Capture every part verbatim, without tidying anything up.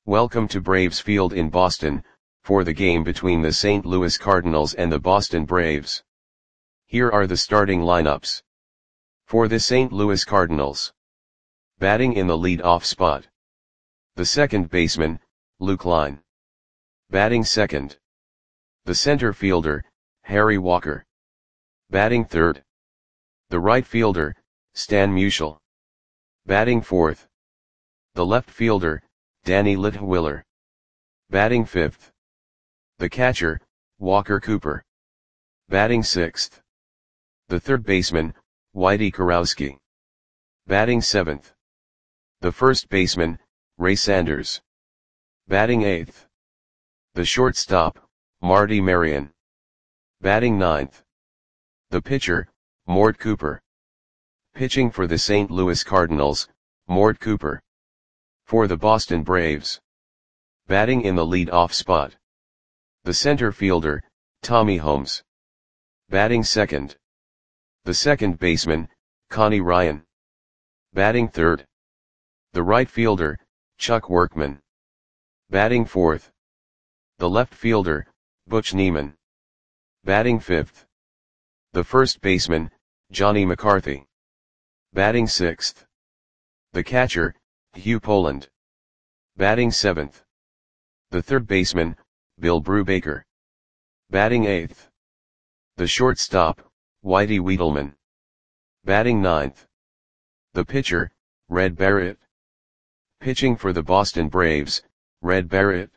Welcome to Braves Field in Boston, for the game between the Saint Louis Cardinals and the Boston Braves. Here are the starting lineups. For the Saint Louis Cardinals. Batting in the lead-off spot. The second baseman, Luke Line. Batting second. The center fielder, Harry Walker. Batting third. The right fielder, Stan Musial. Batting fourth. The left fielder, Danny Litwiler. Batting fifth. The catcher, Walker Cooper. Batting sixth. The third baseman, Whitey Kurowski. Batting seventh. The first baseman, Ray Sanders. Batting eighth. The shortstop, Marty Marion. Batting ninth. The pitcher, Mort Cooper. Pitching for the Saint Louis Cardinals, Mort Cooper. For the Boston Braves. Batting in the lead-off spot. The center fielder, Tommy Holmes. Batting second. The second baseman, Connie Ryan. Batting third. The right fielder, Chuck Workman. Batting fourth. The left fielder, Butch Niemann. Batting fifth. The first baseman, Johnny McCarthy. Batting sixth. The catcher, Hugh Poland. Batting seventh. The third baseman, Bill Brubaker. Batting eighth. The shortstop, Whitey Wiedelman. Batting ninth. The pitcher, Red Barrett. Pitching for the Boston Braves, Red Barrett.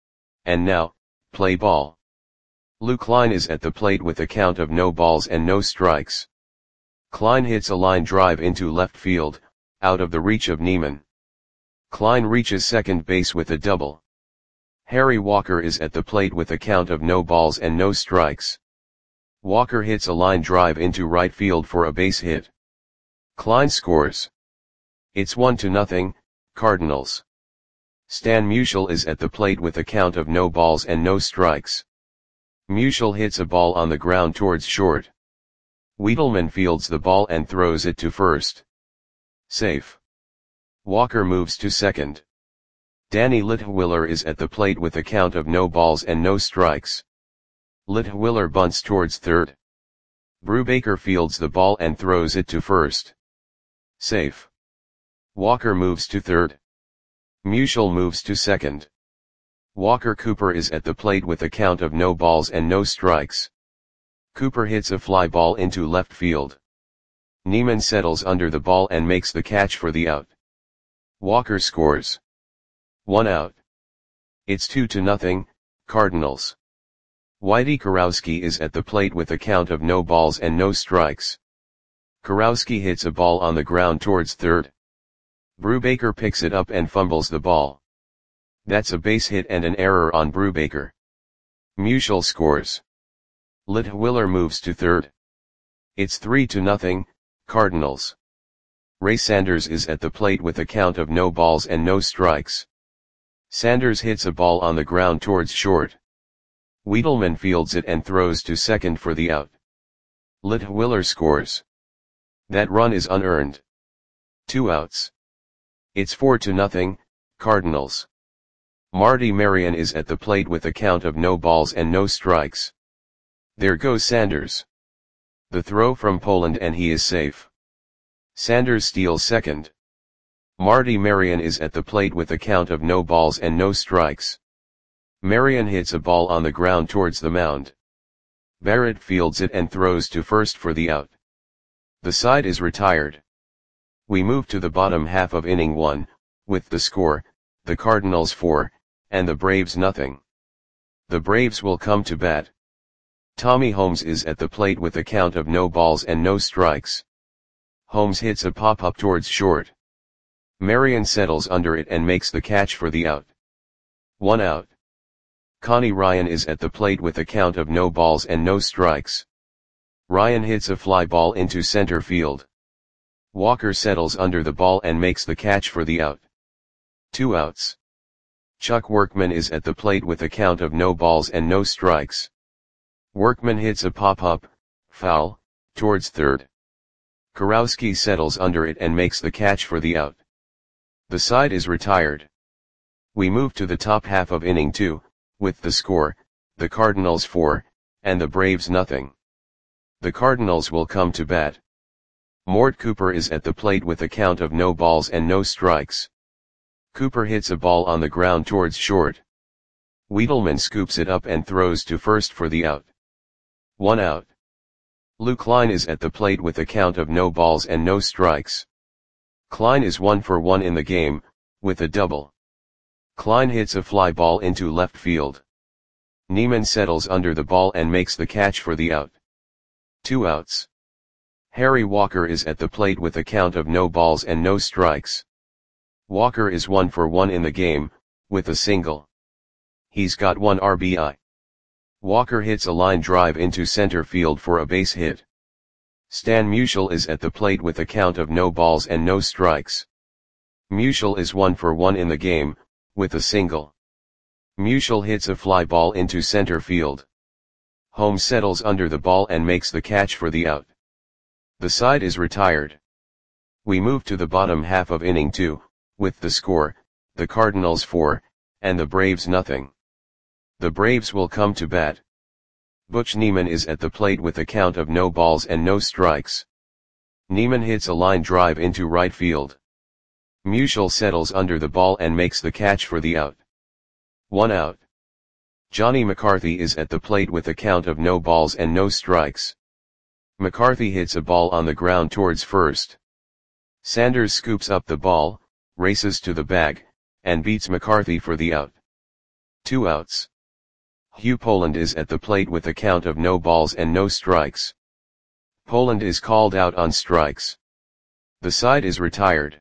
And now, play ball. Luke Line is at the plate with a count of no balls and no strikes. Klein hits a line drive into left field, out of the reach of Niemann. Klein reaches second base with a double. Harry Walker is at the plate with a count of no balls and no strikes. Walker hits a line drive into right field for a base hit. Klein scores. It's one to nothing, Cardinals. Stan Musial is at the plate with a count of no balls and no strikes. Musial hits a ball on the ground towards short. Wiedelman fields the ball and throws it to first. Safe. Walker moves to second. Danny Litwiler is at the plate with a count of no balls and no strikes. Litwiler bunts towards third. Brubaker fields the ball and throws it to first. Safe. Walker moves to third. Musial moves to second. Walker Cooper is at the plate with a count of no balls and no strikes. Cooper hits a fly ball into left field. Niemann settles under the ball and makes the catch for the out. Walker scores. One out. It's two to nothing, Cardinals. Whitey Kurowski is at the plate with a count of no balls and no strikes. Kurowski hits a ball on the ground towards third. Brubaker picks it up and fumbles the ball. That's a base hit and an error on Brubaker. Musial scores. Litwiler moves to third. It's three to nothing, Cardinals. Ray Sanders is at the plate with a count of no balls and no strikes. Sanders hits a ball on the ground towards short. Wiedelman fields it and throws to second for the out. Litwiler scores. That run is unearned. Two outs. It's four to nothing, Cardinals. Marty Marion is at the plate with a count of no balls and no strikes. There goes Sanders. The throw from Poland and he is safe. Sanders steals second. Marty Marion is at the plate with a count of no balls and no strikes. Marion hits a ball on the ground towards the mound. Barrett fields it and throws to first for the out. The side is retired. We move to the bottom half of inning one, with the score, the Cardinals four, and the Braves nothing. The Braves will come to bat. Tommy Holmes is at the plate with a count of no balls and no strikes. Holmes hits a pop-up towards short. Marion settles under it and makes the catch for the out. One out. Connie Ryan is at the plate with a count of no balls and no strikes. Ryan hits a fly ball into center field. Walker settles under the ball and makes the catch for the out. Two outs. Chuck Workman is at the plate with a count of no balls and no strikes. Workman hits a pop-up, foul, towards third. Kurowski settles under it and makes the catch for the out. The side is retired. We move to the top half of inning two, with the score, the Cardinals four, and the Braves nothing. The Cardinals will come to bat. Mort Cooper is at the plate with a count of no balls and no strikes. Cooper hits a ball on the ground towards short. Wiedelman scoops it up and throws to first for the out. One out. Lou Klein is at the plate with a count of no balls and no strikes. Klein is one for one in the game, with a double. Klein hits a fly ball into left field. Neiman settles under the ball and makes the catch for the out. Two outs. Harry Walker is at the plate with a count of no balls and no strikes. Walker is one for one in the game, with a single. He's got one R B I. Walker hits a line drive into center field for a base hit. Stan Musial is at the plate with a count of no balls and no strikes. Musial is one for one in the game, with a single. Musial hits a fly ball into center field. Holmes settles under the ball and makes the catch for the out. The side is retired. We move to the bottom half of inning two, with the score, the Cardinals four, and the Braves nothing. The Braves will come to bat. Butch Neiman is at the plate with a count of no balls and no strikes. Neiman hits a line drive into right field. Musial settles under the ball and makes the catch for the out. One out. Johnny McCarthy is at the plate with a count of no balls and no strikes. McCarthy hits a ball on the ground towards first. Sanders scoops up the ball, races to the bag, and beats McCarthy for the out. Two outs. Hugh Poland is at the plate with a count of no balls and no strikes. Poland is called out on strikes. The side is retired.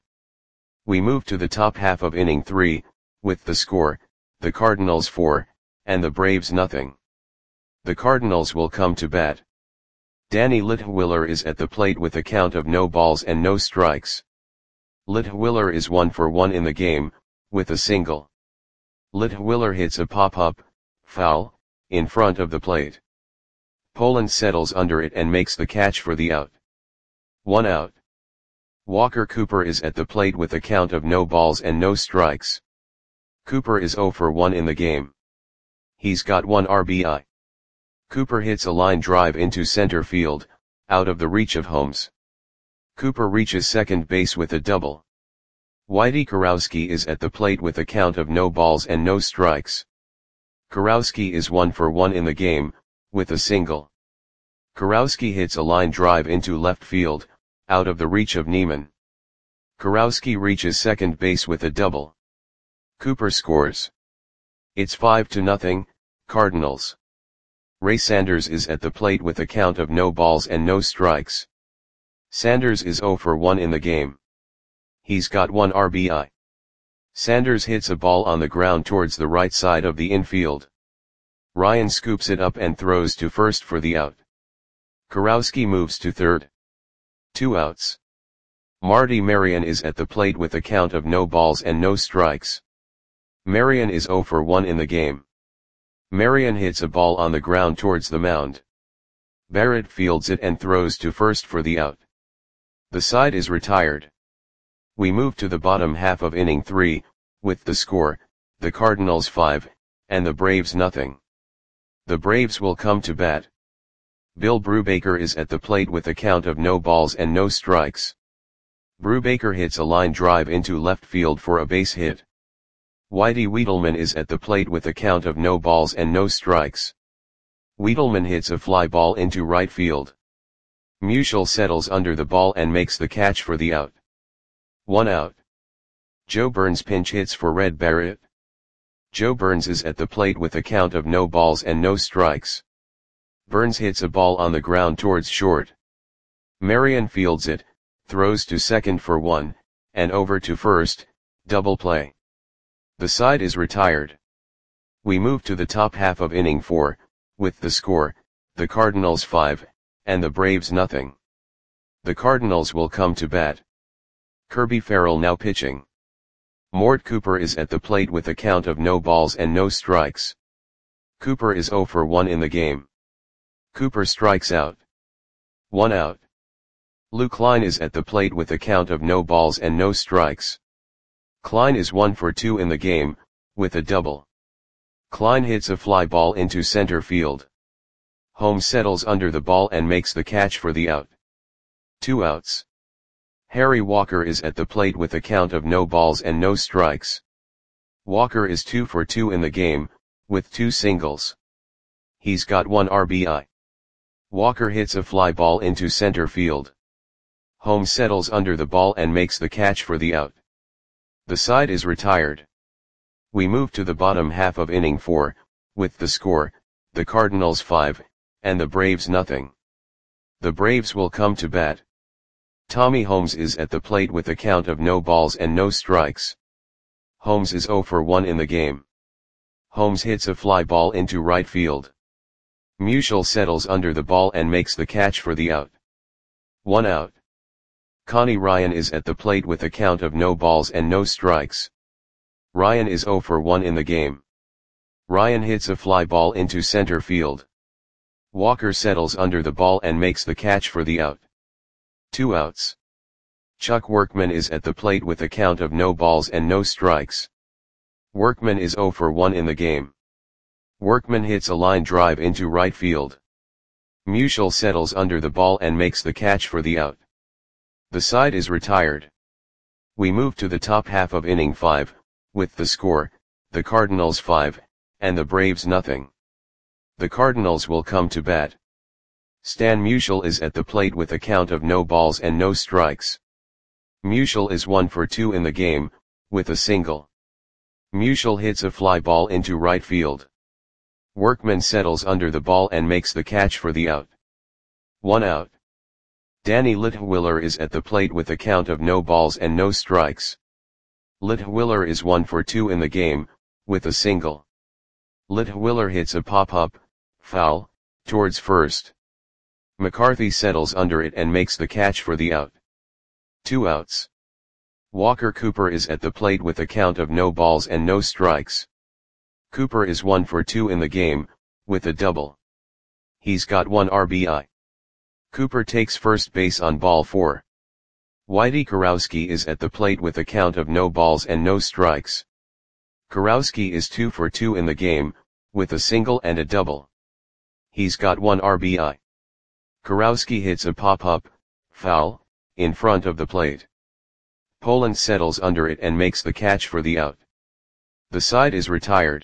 We move to the top half of inning three, with the score, the Cardinals four, and the Braves nothing. The Cardinals will come to bat. Danny Litwiller is at the plate with a count of no balls and no strikes. Litwiller is one for one in the game, with a single. Litwiller hits a pop-up, foul, in front of the plate. Poland settles under it and makes the catch for the out. One out. Walker Cooper is at the plate with a count of no balls and no strikes. Cooper is zero for one in the game. He's got one R B I. Cooper hits a line drive into center field, out of the reach of Holmes. Cooper reaches second base with a double. Whitey Kurowski is at the plate with a count of no balls and no strikes. Kurowski is one for one in the game, with a single. Kurowski hits a line drive into left field, out of the reach of Neiman. Kurowski reaches second base with a double. Cooper scores. It's five to nothing, Cardinals. Ray Sanders is at the plate with a count of no balls and no strikes. Sanders is zero for one in the game. He's got one R B I. Sanders hits a ball on the ground towards the right side of the infield. Ryan scoops it up and throws to first for the out. Kurowski moves to third. Two outs. Marty Marion is at the plate with a count of no balls and no strikes. Marion is zero for one in the game. Marion hits a ball on the ground towards the mound. Barrett fields it and throws to first for the out. The side is retired. We move to the bottom half of inning three, with the score, the Cardinals five, and the Braves nothing. The Braves will come to bat. Bill Brubaker is at the plate with a count of no balls and no strikes. Brubaker hits a line drive into left field for a base hit. Whitey Wiedelman is at the plate with a count of no balls and no strikes. Wiedelman hits a fly ball into right field. Musial settles under the ball and makes the catch for the out. One out. Joe Burns pinch hits for Red Barrett. Joe Burns is at the plate with a count of no balls and no strikes. Burns hits a ball on the ground towards short. Marion fields it, throws to second for one, and over to first, double play. The side is retired. We move to the top half of inning four, with the score, the Cardinals five, and the Braves nothing. The Cardinals will come to bat. Kirby Farrell now pitching. Mort Cooper is at the plate with a count of no balls and no strikes. Cooper is zero for one in the game. Cooper strikes out. One out. Lou Klein is at the plate with a count of no balls and no strikes. Klein is one for two in the game, with a double. Klein hits a fly ball into center field. Holmes settles under the ball and makes the catch for the out. Two outs. Harry Walker is at the plate with a count of no balls and no strikes. Walker is two for two in the game, with two singles. He's got one R B I. Walker hits a fly ball into center field. Holmes settles under the ball and makes the catch for the out. The side is retired. We move to the bottom half of inning four, with the score, the Cardinals five, and the Braves nothing. The Braves will come to bat. Tommy Holmes is at the plate with a count of no balls and no strikes. Holmes is zero for one in the game. Holmes hits a fly ball into right field. Musial settles under the ball and makes the catch for the out. One out. Connie Ryan is at the plate with a count of no balls and no strikes. Ryan is zero for one in the game. Ryan hits a fly ball into center field. Walker settles under the ball and makes the catch for the out. Two outs. Chuck Workman is at the plate with a count of no balls and no strikes. Workman is zero for one in the game. Workman hits a line drive into right field. Musial settles under the ball and makes the catch for the out. The side is retired. We move to the top half of inning five, with the score, the Cardinals five, and the Braves nothing. The Cardinals will come to bat. Stan Musial is at the plate with a count of no balls and no strikes. Musial is one for two in the game, with a single. Musial hits a fly ball into right field. Workman settles under the ball and makes the catch for the out. One out. Danny Litwiller is at the plate with a count of no balls and no strikes. Litwiller is one for two in the game, with a single. Litwiller hits a pop-up, foul, towards first. McCarthy settles under it and makes the catch for the out. Two outs. Walker Cooper is at the plate with a count of no balls and no strikes. Cooper is one for two in the game, with a double. He's got one R B I. Cooper takes first base on ball four. Whitey Kurowski is at the plate with a count of no balls and no strikes. Kurowski is two for two in the game, with a single and a double. He's got one R B I. Kurowski hits a pop-up, foul, in front of the plate. Poland settles under it and makes the catch for the out. The side is retired.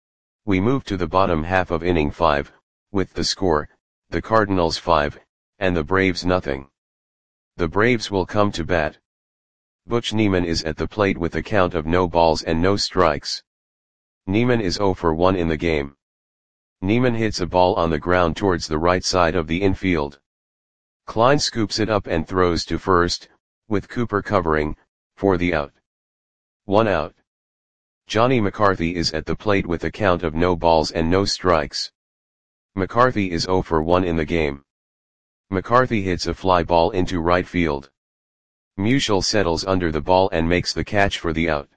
We move to the bottom half of inning five, with the score, the Cardinals five, and the Braves nothing. The Braves will come to bat. Butch Neiman is at the plate with a count of no balls and no strikes. Neiman is zero for one in the game. Neiman hits a ball on the ground towards the right side of the infield. Klein scoops it up and throws to first, with Cooper covering, for the out. One out. Johnny McCarthy is at the plate with a count of no balls and no strikes. McCarthy is zero for one in the game. McCarthy hits a fly ball into right field. Musial settles under the ball and makes the catch for the out.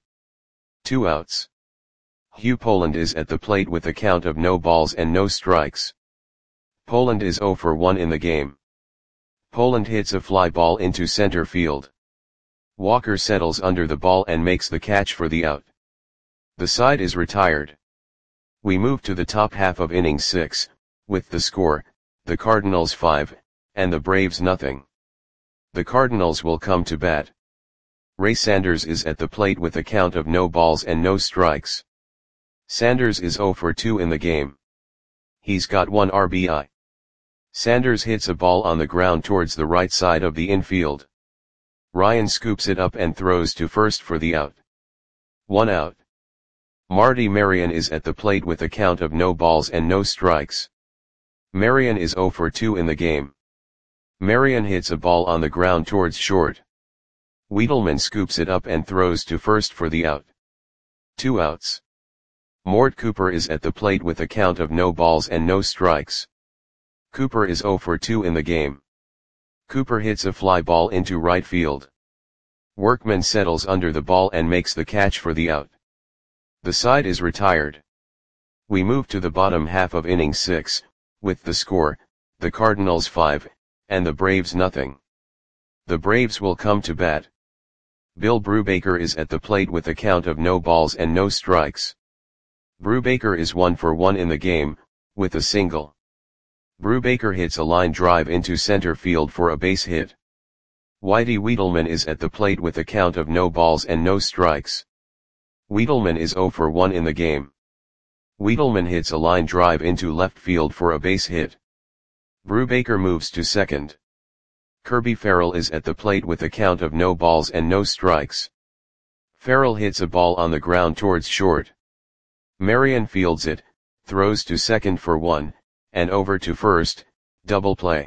Two outs. Hugh Poland is at the plate with a count of no balls and no strikes. Poland is zero for one in the game. Poland hits a fly ball into center field. Walker settles under the ball and makes the catch for the out. The side is retired. We move to the top half of inning six, with the score, the Cardinals five, and the Braves nothing. The Cardinals will come to bat. Ray Sanders is at the plate with a count of no balls and no strikes. Sanders is zero for two in the game. He's got one R B I. Sanders hits a ball on the ground towards the right side of the infield. Ryan scoops it up and throws to first for the out. One out. Marty Marion is at the plate with a count of no balls and no strikes. Marion is zero for two in the game. Marion hits a ball on the ground towards short. Wiedelman scoops it up and throws to first for the out. Two outs. Mort Cooper is at the plate with a count of no balls and no strikes. Cooper is zero for two in the game. Cooper hits a fly ball into right field. Workman settles under the ball and makes the catch for the out. The side is retired. We move to the bottom half of inning six, with the score, the Cardinals five, and the Braves nothing. The Braves will come to bat. Bill Brubaker is at the plate with a count of no balls and no strikes. Brubaker is one for one in the game, with a single. Brubaker hits a line drive into center field for a base hit. Whitey Wiedelman is at the plate with a count of no balls and no strikes. Wiedelman is zero for one in the game. Wiedelman hits a line drive into left field for a base hit. Brubaker moves to second. Kirby Farrell is at the plate with a count of no balls and no strikes. Farrell hits a ball on the ground towards short. Marion fields it, throws to second for one, and over to first, double play.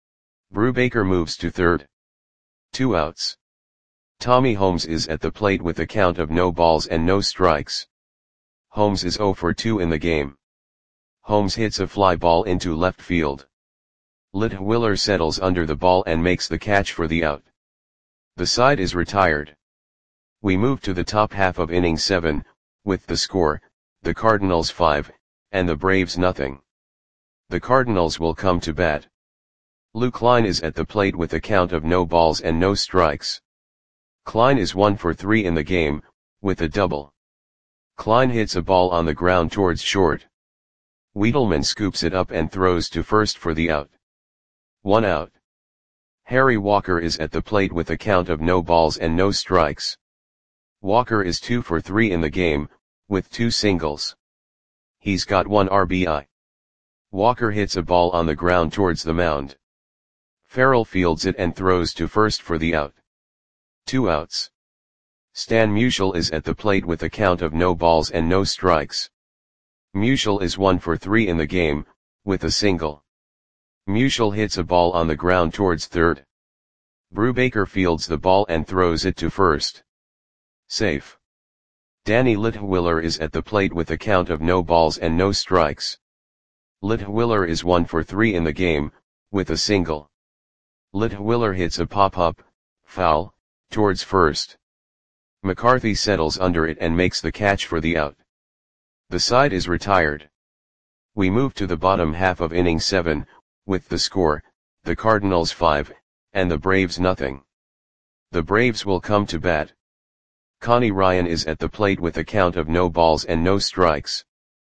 Brubaker moves to third. Two outs. Tommy Holmes is at the plate with a count of no balls and no strikes. Holmes is zero for two in the game. Holmes hits a fly ball into left field. Litwiller settles under the ball and makes the catch for the out. The side is retired. We move to the top half of inning seven, with the score, the Cardinals five, and the Braves nothing. The Cardinals will come to bat. Lou Klein is at the plate with a count of no balls and no strikes. Klein is one for three in the game, with a double. Klein hits a ball on the ground towards short. Wiedelman scoops it up and throws to first for the out. One out. Harry Walker is at the plate with a count of no balls and no strikes. Walker is two for three in the game, with two singles. He's got one R B I. Walker hits a ball on the ground towards the mound. Farrell fields it and throws to first for the out. Two outs. Stan Musial is at the plate with a count of no balls and no strikes. Musial is one for three in the game, with a single. Musial hits a ball on the ground towards third. Brubaker fields the ball and throws it to first. Safe. Danny Litwiller is at the plate with a count of no balls and no strikes. Litwiller is one for three in the game, with a single. Litwiller hits a pop-up, foul, towards first. McCarthy settles under it and makes the catch for the out. The side is retired. We move to the bottom half of inning seven, with the score, the Cardinals five, and the Braves nothing. The Braves will come to bat. Connie Ryan is at the plate with a count of no balls and no strikes.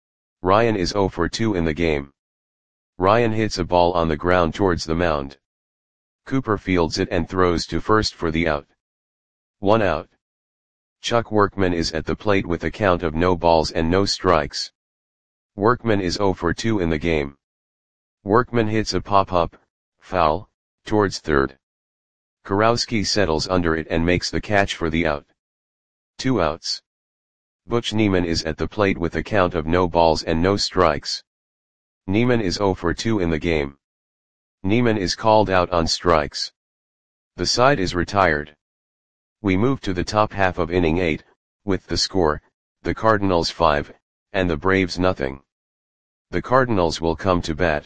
Ryan is zero for two in the game. Ryan hits a ball on the ground towards the mound. Cooper fields it and throws to first for the out. One out. Chuck Workman is at the plate with a count of no balls and no strikes. Workman is zero for two in the game. Workman hits a pop-up, foul, towards third. Kurowski settles under it and makes the catch for the out. Two outs. Butch Neiman is at the plate with a count of no balls and no strikes. Neiman is zero for two in the game. Neiman is called out on strikes. The side is retired. We move to the top half of inning eight, with the score, the Cardinals five, and the Braves nothing. The Cardinals will come to bat.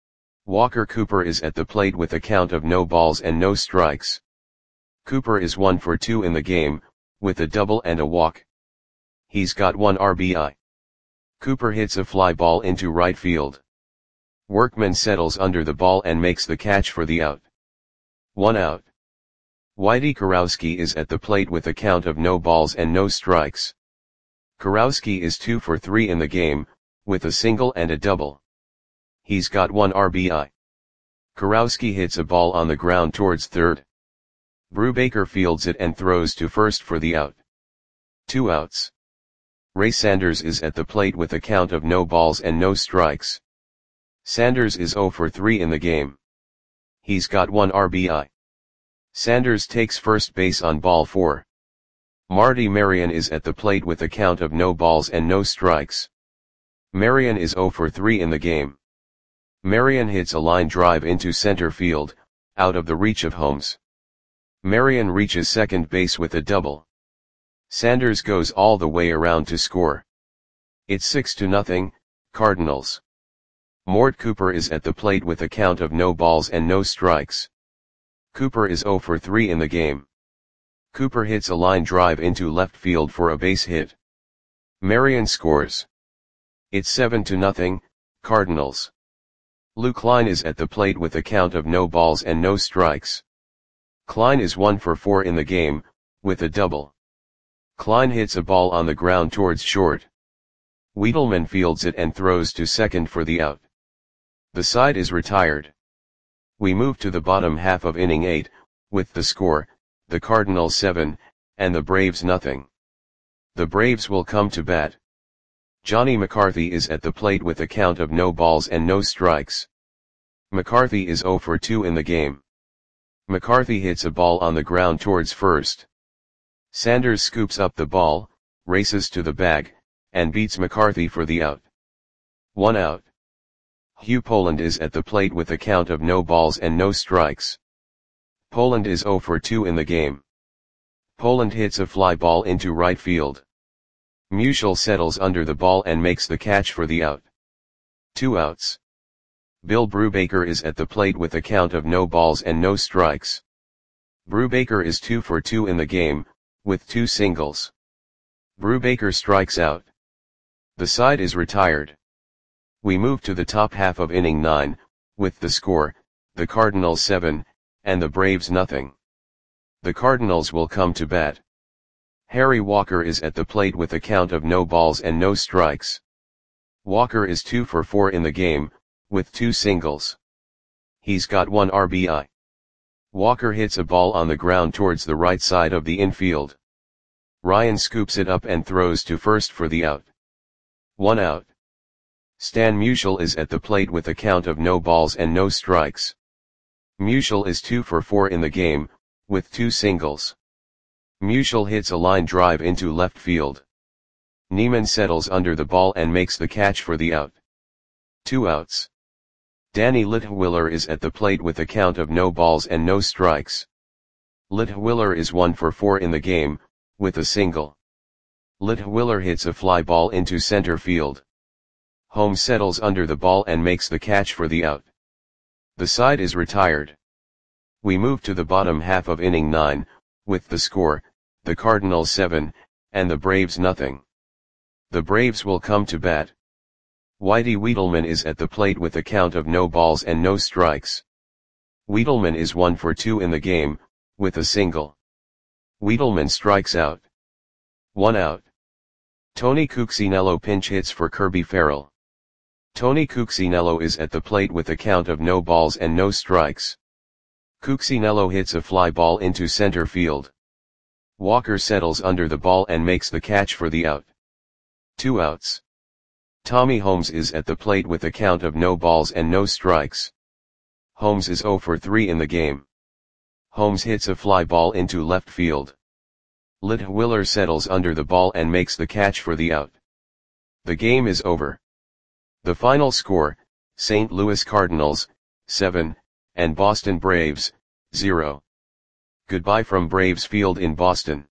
Walker Cooper is at the plate with a count of no balls and no strikes. Cooper is one for two in the game, with a double and a walk. He's got one R B I. Cooper hits a fly ball into right field. Workman settles under the ball and makes the catch for the out. One out. Whitey Kurowski is at the plate with a count of no balls and no strikes. Kurowski is two for three in the game, with a single and a double. He's got one R B I. Kurowski hits a ball on the ground towards third. Brubaker fields it and throws to first for the out. Two outs. Ray Sanders is at the plate with a count of no balls and no strikes. Sanders is zero for three in the game. He's got one R B I. Sanders takes first base on ball four. Marty Marion is at the plate with a count of no balls and no strikes. Marion is zero for three in the game. Marion hits a line drive into center field, out of the reach of Holmes. Marion reaches second base with a double. Sanders goes all the way around to score. It's six to nothing, Cardinals. Mort Cooper is at the plate with a count of no balls and no strikes. Cooper is zero for three in the game. Cooper hits a line drive into left field for a base hit. Marion scores. It's seven to nothing, Cardinals. Lou Klein is at the plate with a count of no balls and no strikes. Klein is one for four in the game, with a double. Klein hits a ball on the ground towards short. Wiedelman fields it and throws to second for the out. The side is retired. We move to the bottom half of inning eight, with the score, the Cardinals seven, and the Braves nothing. The Braves will come to bat. Johnny McCarthy is at the plate with a count of no balls and no strikes. McCarthy is oh for two in the game. McCarthy hits a ball on the ground towards first. Sanders scoops up the ball, races to the bag, and beats McCarthy for the out. One out. Hugh Poland is at the plate with a count of no balls and no strikes. Poland is oh for two in the game. Poland hits a fly ball into right field. Musial settles under the ball and makes the catch for the out. Two outs. Bill Brubaker is at the plate with a count of no balls and no strikes. Brubaker is two for two in the game, with two singles. Brubaker strikes out. The side is retired. We move to the top half of inning nine, with the score, the Cardinals seven, and the Braves nothing. The Cardinals will come to bat. Harry Walker is at the plate with a count of no balls and no strikes. Walker is two for four in the game, with two singles. He's got one R B I. Walker hits a ball on the ground towards the right side of the infield. Ryan scoops it up and throws to first for the out. One out. Stan Musial is at the plate with a count of no balls and no strikes. Musial is two for four in the game, with two singles. Musial hits a line drive into left field. Neiman settles under the ball and makes the catch for the out. Two outs. Danny Litwiller is at the plate with a count of no balls and no strikes. Litwiller is one for four in the game, with a single. Litwiller hits a fly ball into center field. Holmes settles under the ball and makes the catch for the out. The side is retired. We move to the bottom half of inning nine, with the score, the Cardinals seven, and the Braves nothing. The Braves will come to bat. Whitey Wiedelman is at the plate with a count of no balls and no strikes. Wiedelman is one for two in the game, with a single. Wiedelman strikes out. One out. Tony Cuccinello pinch hits for Kirby Farrell. Tony Cuccinello is at the plate with a count of no balls and no strikes. Cuccinello hits a fly ball into center field. Walker settles under the ball and makes the catch for the out. Two outs. Tommy Holmes is at the plate with a count of no balls and no strikes. Holmes is oh for three in the game. Holmes hits a fly ball into left field. Litwiller settles under the ball and makes the catch for the out. The game is over. The final score, Saint Louis Cardinals, seven, and Boston Braves, zero. Goodbye from Braves Field in Boston.